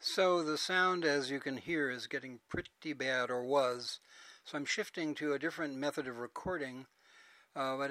So the sound, as you can hear, is getting pretty bad, or was. So I'm shifting to a different method of recording, but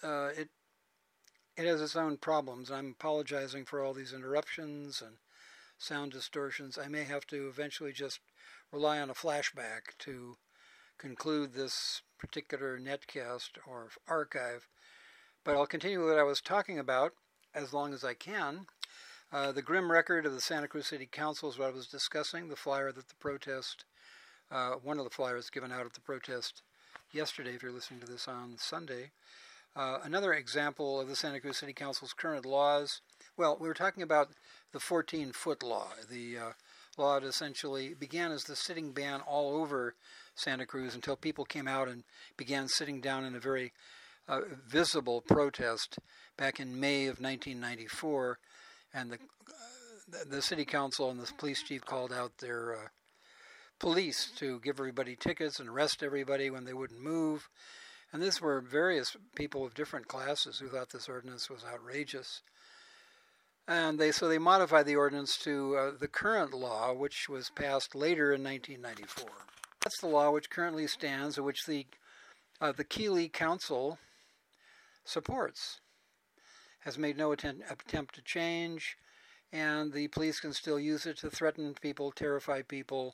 it has its own problems. I'm apologizing for all these interruptions and sound distortions. I may have to eventually just rely on a flashback to conclude this particular netcast or archive. But I'll continue what I was talking about as long as I can. The grim record of the Santa Cruz City Council is what I was discussing. The flyer that the protest, one of the flyers given out at the protest yesterday, if you're listening to this on Sunday. Another example of the Santa Cruz City Council's current laws. Well, we were talking about the 14-foot law. The law that essentially began as the sitting ban all over Santa Cruz until people came out and began sitting down in a very visible protest back in May of 1994. And the city council and the police chief called out their police to give everybody tickets and arrest everybody when they wouldn't move. And these were various people of different classes who thought this ordinance was outrageous. And so they modified the ordinance to the current law, which was passed later in 1994. That's the law which currently stands, which the Keeley Council supports. Has made no attempt to change, and the police can still use it to threaten people, terrify people,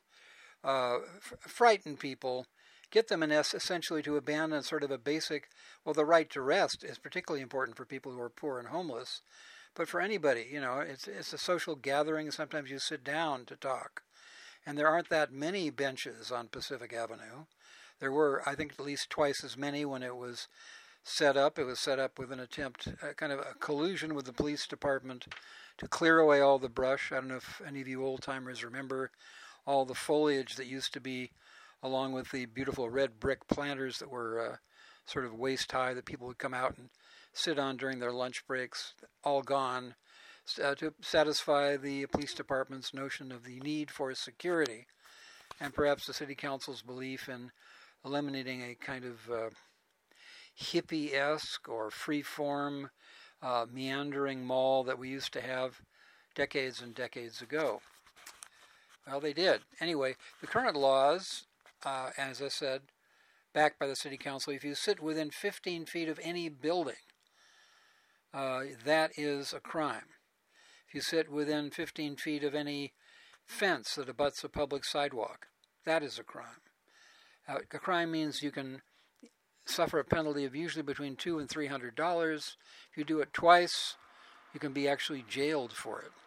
frighten people, get them essentially to abandon sort of a basic, well, the right to rest is particularly important for people who are poor and homeless, but for anybody, it's a social gathering. Sometimes you sit down to talk, and there aren't that many benches on Pacific Avenue. There were, I think, at least twice as many when it was set up. It was set up with an attempt, kind of a collusion with the police department to clear away all the brush. I don't know if any of you old-timers remember all the foliage that used to be along with the beautiful red brick planters that were sort of waist-high that people would come out and sit on during their lunch breaks, all gone, to satisfy the police department's notion of the need for security, and perhaps the city council's belief in eliminating a kind of hippie-esque or free-form meandering mall that we used to have decades and decades ago. Well, they did. Anyway, the current laws, as I said, backed by the city council, if you sit within 15 feet of any building, that is a crime. If you sit within 15 feet of any fence that abuts a public sidewalk, that is a crime. A crime means you can suffer a penalty of usually between $200 and $300. If you do it twice, you can be actually jailed for it.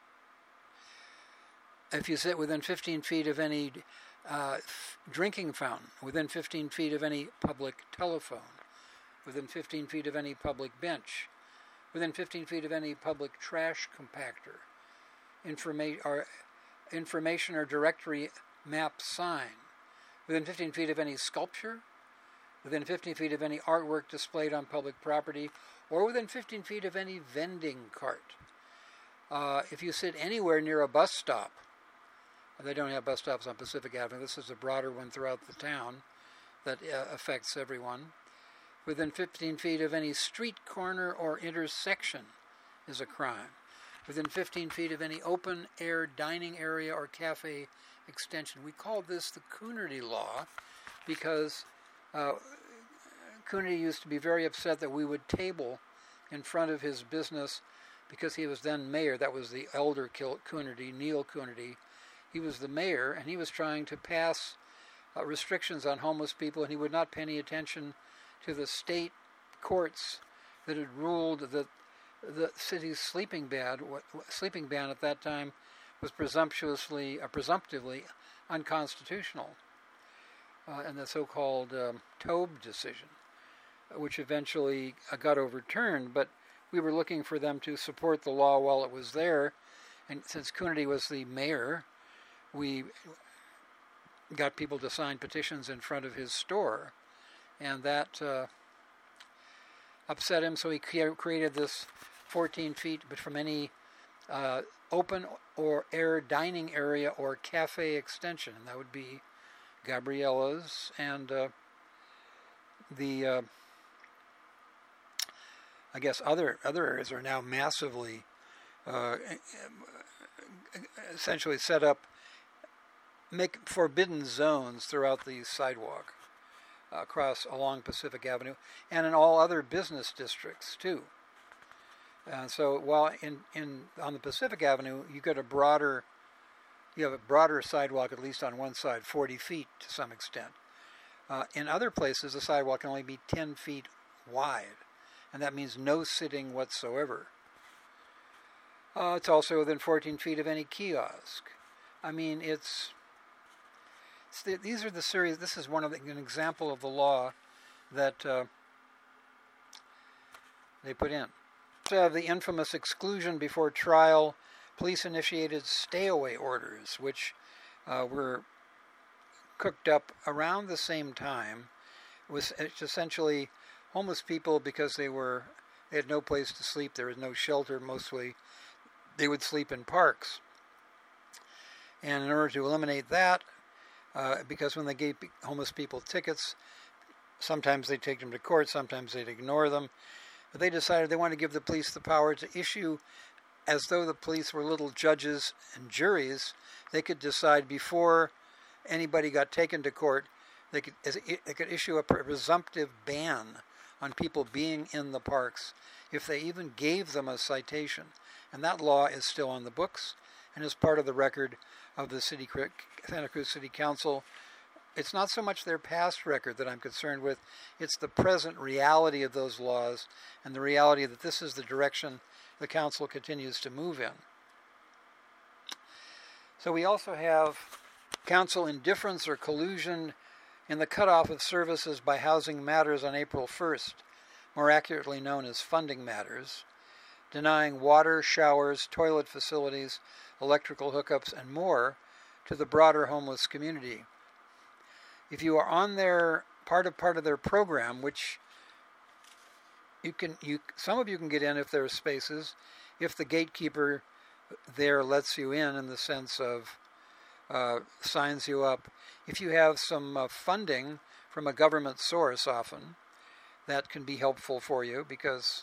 If you sit within 15 feet of any drinking fountain, within 15 feet of any public telephone, within 15 feet of any public bench, within 15 feet of any public trash compactor, information or directory map sign, within 15 feet of any sculpture, within 15 feet of any artwork displayed on public property, or within 15 feet of any vending cart. If you sit anywhere near a bus stop, they don't have bus stops on Pacific Avenue. This is a broader one throughout the town that affects everyone. Within 15 feet of any street corner or intersection is a crime. Within 15 feet of any open-air dining area or cafe extension. We call this the Coonerty Law because Coonerty used to be very upset that we would table in front of his business because he was then mayor. That was the elder Coonerty, Neil Coonerty. He was the mayor, and he was trying to pass restrictions on homeless people, and he would not pay any attention to the state courts that had ruled that the city's sleeping ban at that time was presumptively unconstitutional, and the so-called Tobe decision, which eventually got overturned. But we were looking for them to support the law while it was there, and since Coonerty was the mayor, we got people to sign petitions in front of his store, and that upset him, so he created this 14 feet but from any open or air dining area or cafe extension, and that would be Gabriella's, and I guess other areas are now massively essentially set up, make forbidden zones throughout the sidewalk along Pacific Avenue and in all other business districts too. And so while on the Pacific Avenue you have a broader sidewalk, at least on one side, 40 feet to some extent. In other places the sidewalk can only be 10 feet wide, and that means no sitting whatsoever. It's also within 14 feet of any kiosk. I mean, these are the series. This is an example of the law that they put in. The infamous exclusion before trial, police-initiated stay-away orders, which were cooked up around the same time. It's essentially homeless people, because they had no place to sleep. There was no shelter. Mostly, they would sleep in parks. And in order to eliminate that, because when they gave homeless people tickets, sometimes they'd take them to court, sometimes they'd ignore them. But they decided they wanted to give the police the power to issue, as though the police were little judges and juries. They could decide before anybody got taken to court, they could issue a presumptive ban on people being in the parks if they even gave them a citation. And that law is still on the books and is part of the record of the Santa Cruz City Council. It's not so much their past record that I'm concerned with, it's the present reality of those laws and the reality that this is the direction the council continues to move in. So we also have council indifference or collusion in the cutoff of services by Housing Matters on April 1st, more accurately known as Funding Matters, denying water, showers, toilet facilities, electrical hookups, and more to the broader homeless community. If you are on their part of their program, which some of you can get in if there are spaces, if the gatekeeper there lets you in the sense of signs you up. If you have some funding from a government source, often that can be helpful for you, because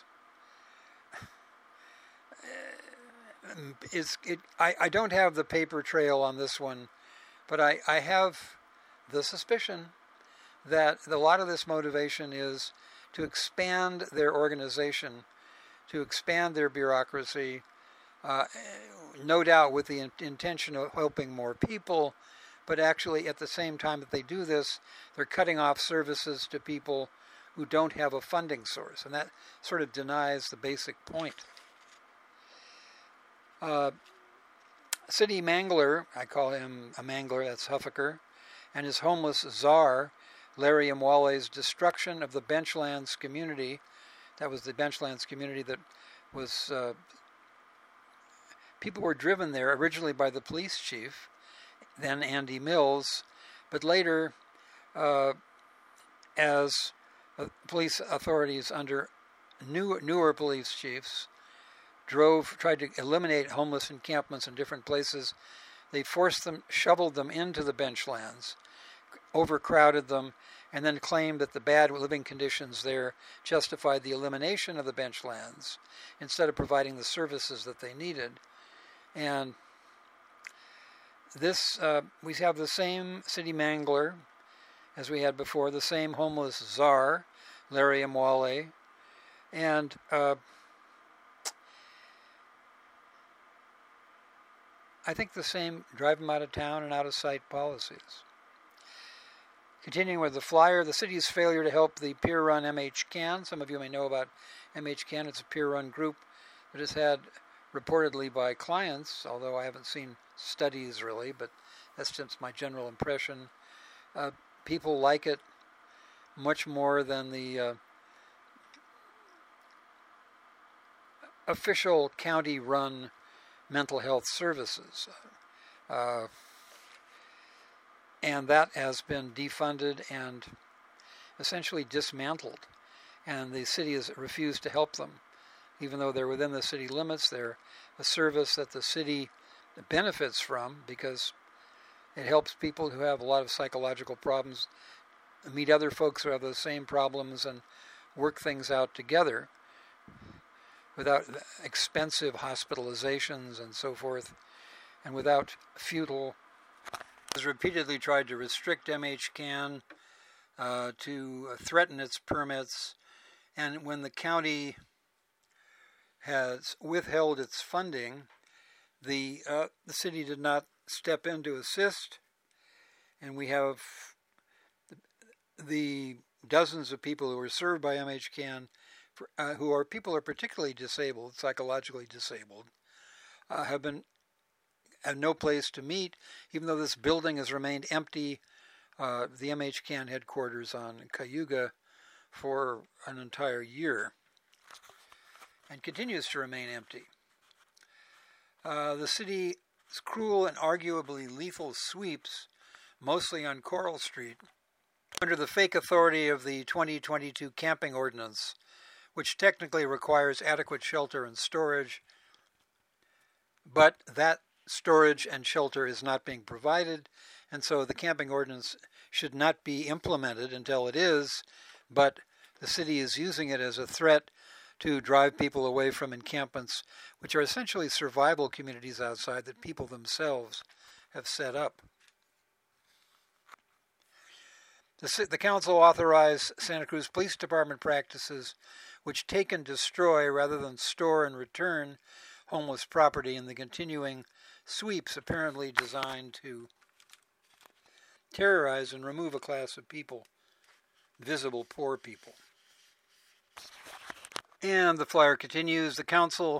I don't have the paper trail on this one, but I have the suspicion that a lot of this motivation is to expand their organization, to expand their bureaucracy, no doubt with the intention of helping more people, but actually at the same time that they do this, they're cutting off services to people who don't have a funding source, and that sort of denies the basic point. City Mangler, I call him a mangler, that's Huffaker, and his homeless czar, Larry Mwale's destruction of the Benchlands community. That was the Benchlands community that was, people were driven there originally by the police chief, then Andy Mills, but later as police authorities under newer police chiefs tried to eliminate homeless encampments in different places. They shoveled them into the Benchlands, overcrowded them, and then claimed that the bad living conditions there justified the elimination of the Benchlands instead of providing the services that they needed. And this, we have the same city mangler as we had before, the same homeless czar, Larry Mwale, and I think the same drive them out of town and out of sight policies. Continuing with the flyer, the city's failure to help the peer-run MHCAN. Some of you may know about MHCAN. It's a peer-run group that is had reportedly by clients, although I haven't seen studies really, but that's just my general impression. People like it much more than the official county-run mental health services. And that has been defunded and essentially dismantled. And the city has refused to help them. Even though they're within the city limits, they're a service that the city benefits from because it helps people who have a lot of psychological problems meet other folks who have those same problems and work things out together without expensive hospitalizations and so forth. and without futile, has repeatedly tried to restrict MHCAN, to threaten its permits, and when the county has withheld its funding, the city did not step in to assist, and we have the dozens of people who are served by MHCAN, who are particularly disabled, psychologically disabled, have no place to meet, even though this building has remained empty, the MHCAN headquarters on Cayuga, for an entire year, and continues to remain empty. The city's cruel and arguably lethal sweeps, mostly on Coral Street, under the fake authority of the 2022 camping ordinance, which technically requires adequate shelter and storage, but that storage and shelter is not being provided, and so the camping ordinance should not be implemented until it is, but the city is using it as a threat to drive people away from encampments, which are essentially survival communities outside that people themselves have set up. The council authorized Santa Cruz Police Department practices which take and destroy rather than store and return homeless property in the continuing sweeps apparently designed to terrorize and remove a class of people, visible poor people. And the flyer continues, the council's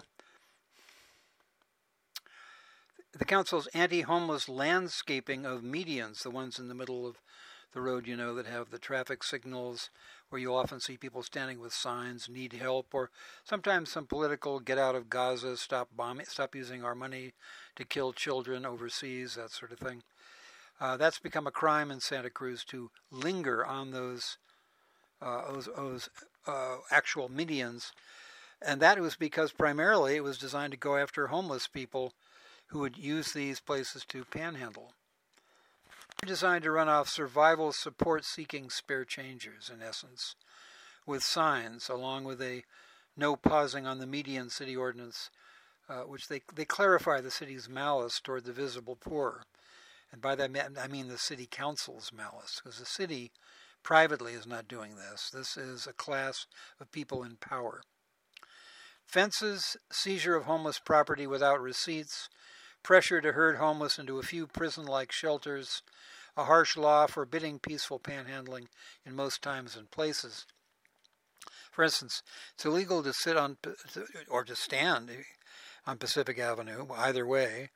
anti-homeless landscaping of medians, the ones in the middle of the road, that have the traffic signals, where you often see people standing with signs, need help, or sometimes some political get out of Gaza, stop bombing, stop using our money to kill children overseas, that sort of thing. That's become a crime in Santa Cruz to linger on those actual medians, and that was because primarily it was designed to go after homeless people who would use these places to panhandle. They're designed to run off survival support-seeking spare changers, in essence, with signs, along with a no pausing on the median city ordinance, which they clarify the city's malice toward the visible poor. And by that I mean the city council's malice, because the city privately is not doing this. This is a class of people in power. Fences, seizure of homeless property without receipts, pressure to herd homeless into a few prison-like shelters, a harsh law forbidding peaceful panhandling in most times and places. For instance, it's illegal to sit on or to stand on Pacific Avenue, either way,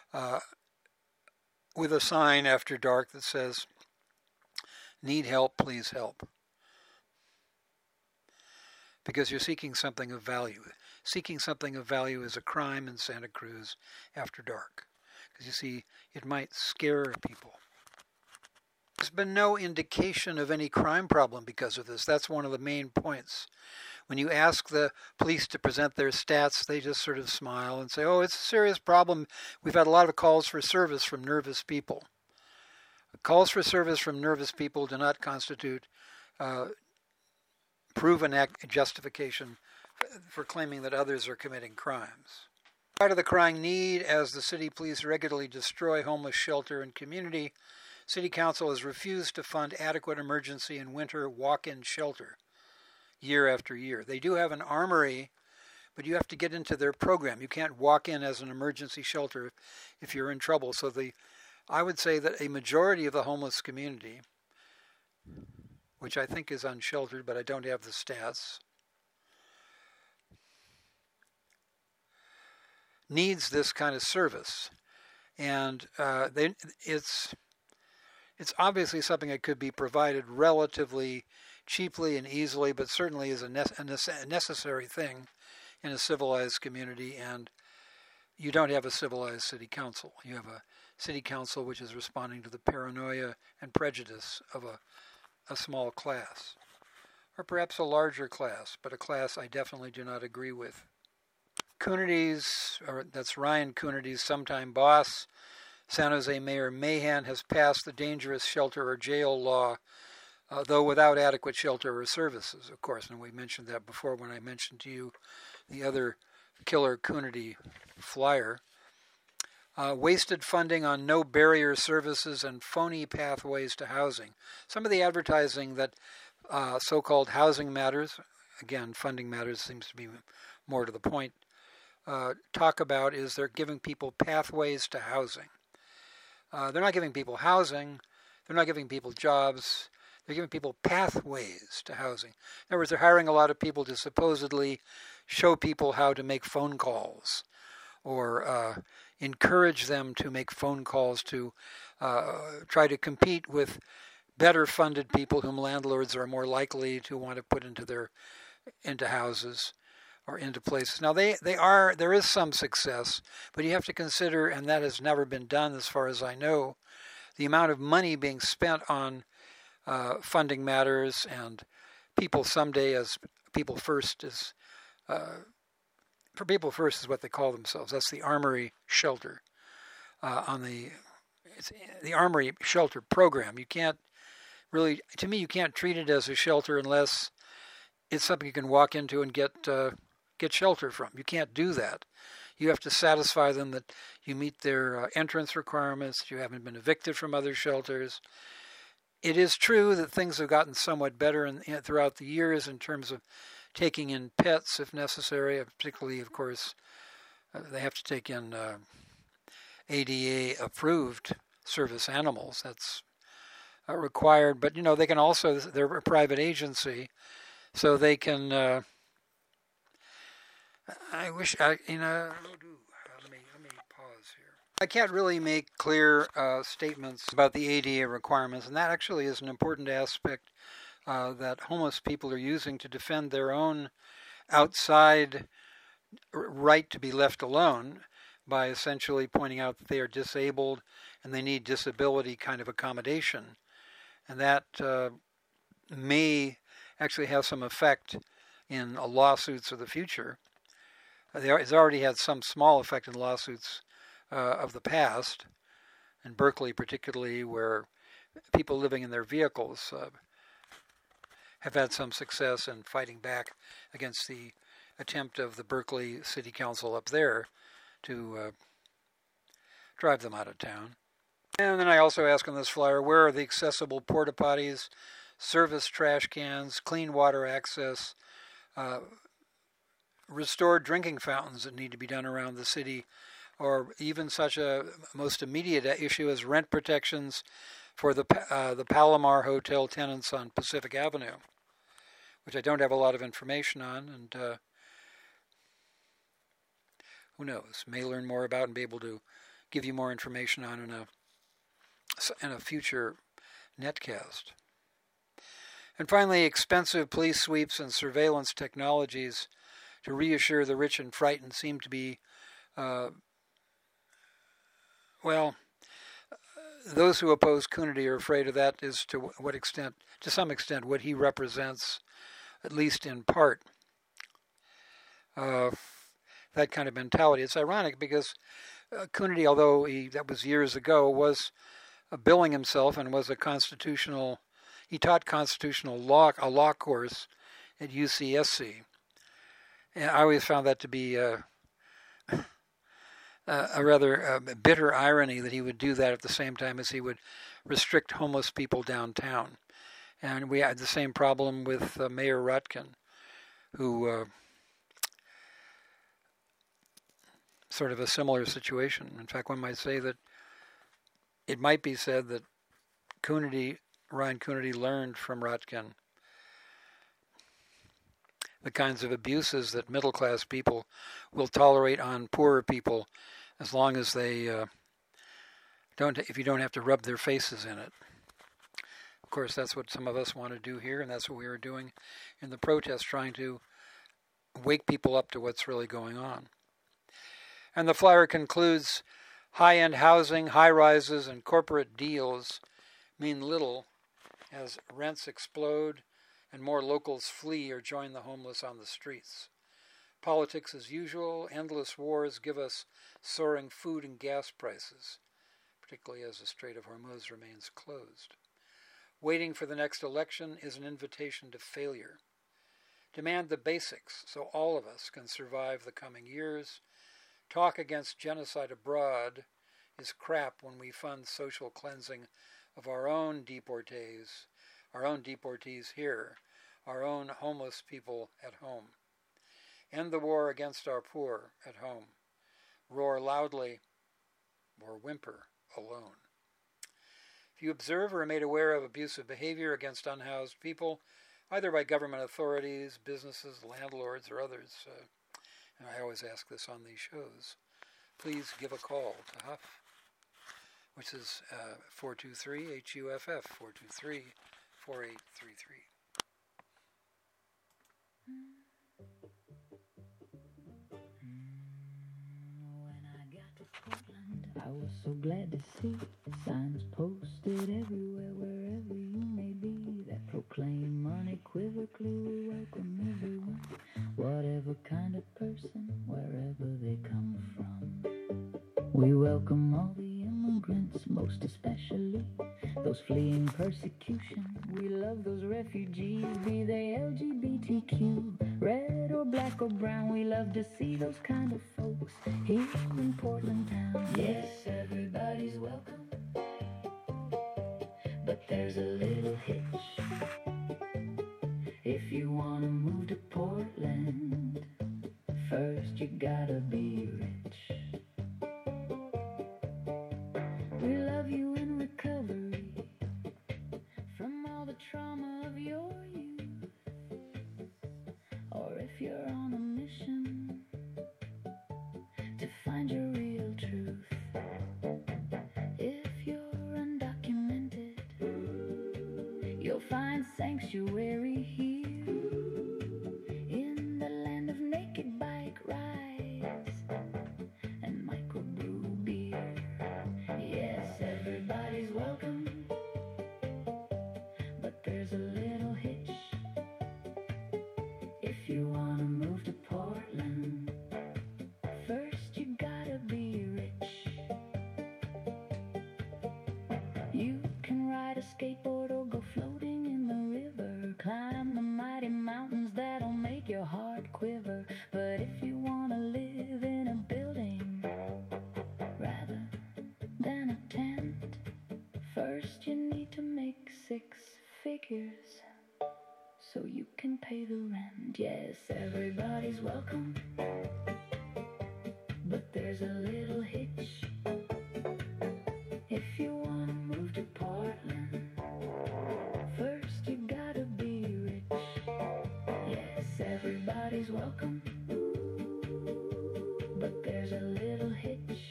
with a sign after dark that says, "Need help, please help." Because you're seeking something of value. Seeking something of value is a crime in Santa Cruz after dark. Because you see, it might scare people. There's been no indication of any crime problem because of this. That's one of the main points. When you ask the police to present their stats, they just sort of smile and say, "Oh, it's a serious problem. We've had a lot of calls for service from nervous people." Calls for service from nervous people do not constitute proven justification for claiming that others are committing crimes. Part of the crying need, as the city police regularly destroy homeless shelter and community, City Council has refused to fund adequate emergency and winter walk-in shelter year after year. They do have an armory, but you have to get into their program. You can't walk in as an emergency shelter if you're in trouble. So I would say that a majority of the homeless community, which I think is unsheltered, but I don't have the stats, needs this kind of service. And it's obviously something that could be provided relatively cheaply and easily, but certainly is a necessary thing in a civilized community. And you don't have a civilized city council. You have a city council which is responding to the paranoia and prejudice of a small class, or perhaps a larger class, but a class I definitely do not agree with. Coonerty's, or that's Ryan Coonerty's sometime boss, San Jose Mayor Mahan, has passed the dangerous shelter or jail law, though without adequate shelter or services, of course. And we mentioned that before when I mentioned to you the other killer Coonerty flyer. wasted funding on no barrier services and phony pathways to housing. Some of the advertising that so-called housing matters, again, funding matters seems to be more to the point, talk about is they're giving people pathways to housing. They're not giving people housing. They're not giving people jobs. They're giving people pathways to housing. In other words, they're hiring a lot of people to supposedly show people how to make phone calls or encourage them to make phone calls to try to compete with better funded people whom landlords are more likely to want to put into houses or into places. Now there is some success, but you have to consider, and that has never been done as far as I know, the amount of money being spent on funding matters and people someday as People First is for People First is what they call themselves. That's the Armory Shelter it's the Armory Shelter program. You can't really, to me, you can't treat it as a shelter unless it's something you can walk into and get shelter from. You can't do that. You have to satisfy them that you meet their entrance requirements, that you haven't been evicted from other shelters. It is true that things have gotten somewhat better throughout the years in terms of taking in pets if necessary, particularly, of course, they have to take in ADA-approved service animals. That's required, but, they can also, they're a private agency, so they can, let me pause here. I can't really make clear statements about the ADA requirements, and that actually is an important aspect that homeless people are using to defend their own outside right to be left alone by essentially pointing out that they are disabled and they need disability kind of accommodation. And that may actually have some effect in lawsuits of the future. It's already had some small effect in lawsuits of the past, in Berkeley particularly, where people living in their vehicles have had some success in fighting back against the attempt of the Berkeley City Council up there to drive them out of town. And then I also ask on this flyer, where are the accessible porta potties, service trash cans, clean water access, restored drinking fountains that need to be done around the city, or even such a most immediate issue as rent protections for the Palomar Hotel tenants on Pacific Avenue, which I don't have a lot of information on, and who knows, may learn more about and be able to give you more information on in a future netcast. And finally, expensive police sweeps and surveillance technologies to reassure the rich and frightened seem to be, those who oppose Coonerty are afraid of that is to some extent, what he represents, at least in part. That kind of mentality. It's ironic because Coonerty, although that was years ago, was billing himself and was he taught constitutional law, a law course at UCSC. And I always found that to be a rather bitter irony that he would do that at the same time as he would restrict homeless people downtown. And we had the same problem with Mayor Rutkin, who sort of a similar situation. In fact, one might say that it might be said that Ryan Coonerty learned from Rutkin the kinds of abuses that middle-class people will tolerate on poorer people as long as they if you don't have to rub their faces in it. Of course, that's what some of us want to do here, and that's what we were doing in the protest, trying to wake people up to what's really going on. And the flyer concludes, high-end housing, high-rises, and corporate deals mean little as rents explode and more locals flee or join the homeless on the streets. Politics as usual, endless wars give us soaring food and gas prices, particularly as the Strait of Hormuz remains closed. Waiting for the next election is an invitation to failure. Demand the basics so all of us can survive the coming years. Talk against genocide abroad is crap when we fund social cleansing of our own deportees here, our own homeless people at home. End the war against our poor at home. Roar loudly or whimper alone. If you observe or are made aware of abusive behavior against unhoused people, either by government authorities, businesses, landlords, or others, and I always ask this on these shows, please give a call to Huff, which is 423-HUFF, 423-4833. I was so glad to see signs posted everywhere, wherever you may be, that proclaim unequivocally we welcome everyone, whatever kind of person, wherever they come from. We welcome all the immigrants, most especially those fleeing persecution. We love those refugees, be they LGBTQ, red or black or brown. We love to see those kind of folks here in Portland town. Yes, everybody's welcome, but there's a little hitch. If you want to move to Portland, first you gotta be rich. We love you in recovery from all the trauma of your youth. Or if you're on a mission to find your real truth. If you're undocumented, you'll find sanctuary here in the land of naked bike rides and microbrew beer. Yes, everybody's welcome, but there's a little hitch. If you want to move to Portland, first you gotta be rich. You can ride a skateboard or go floating in the river, climb the mighty mountains that'll make your heart quiver. But if you want to live in a building rather than a tent, first you need to make 6 figures so you can pay the rent. Yes, everybody's welcome, but there's a little hitch. If you want to move to Portland, first you gotta be rich. Yes, everybody's welcome, but there's a little hitch.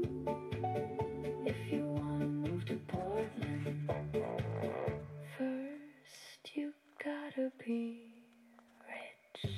If you want to move to Portland, first you gotta be rich.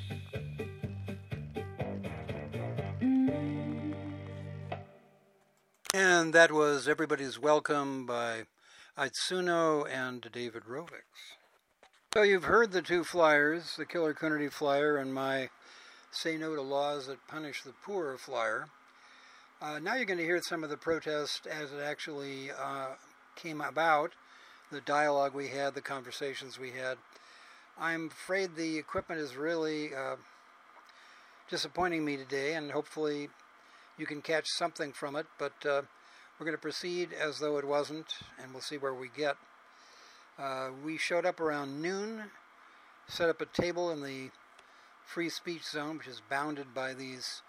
And that was Everybody's Welcome by Itsuno and David Rovics. So you've heard the 2 flyers, the Killer Coonerty flyer and my Say No to Laws That Punish the Poor flyer. Now you're going to hear some of the protest as it actually came about, the dialogue we had, the conversations we had. I'm afraid the equipment is really disappointing me today, and hopefully you can catch something from it, but we're going to proceed as though it wasn't, and we'll see where we get. We showed up around noon, set up a table in the free speech zone, which is bounded by these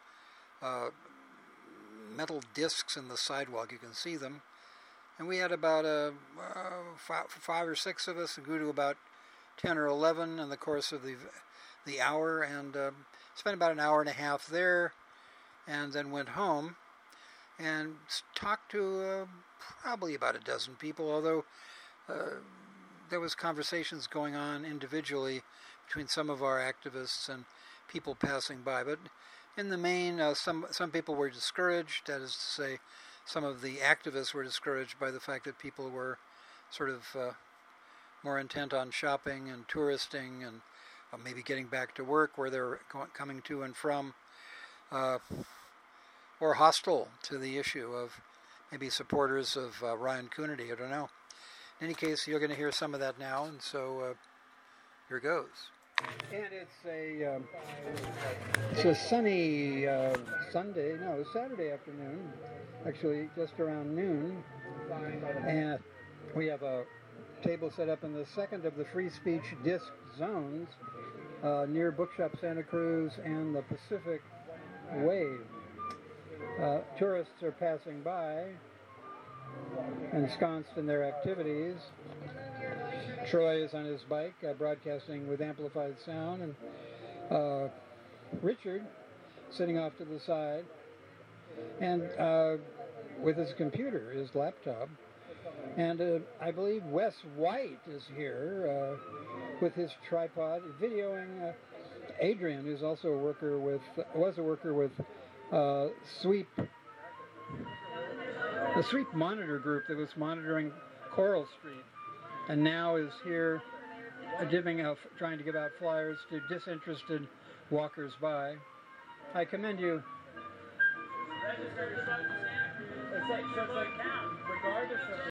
metal discs in the sidewalk. You can see them. And we had about 5 or 6 of us, and grew to about 10 or 11 in the course of the hour, and spent about an hour and a half there, and then went home and talked to probably about a dozen people, although there was conversations going on individually between some of our activists and people passing by. But in the main, some people were discouraged. That is to say, some of the activists were discouraged by the fact that people were sort of more intent on shopping and touristing and maybe getting back to work where they're coming to and from, or hostile to the issue of maybe supporters of Ryan Coonerty. I don't know. In any case, you're going to hear some of that now, and so here goes. And it's a sunny Saturday afternoon, actually just around noon, and we have a table set up in the second of the free speech disc zones near Bookshop Santa Cruz and the Pacific Wave. Tourists are passing by, ensconced in their activities. Troy is on his bike, broadcasting with amplified sound, and Richard sitting off to the side, and with his computer, his laptop. And I believe Wes White is here with his tripod, videoing Adrian, who's also was a worker with Sweep, the Sweep Monitor group that was monitoring Coral Street, and now is here trying to give out flyers to disinterested walkers by. I commend you. Register to Santa Cruz. It's like count, regardless of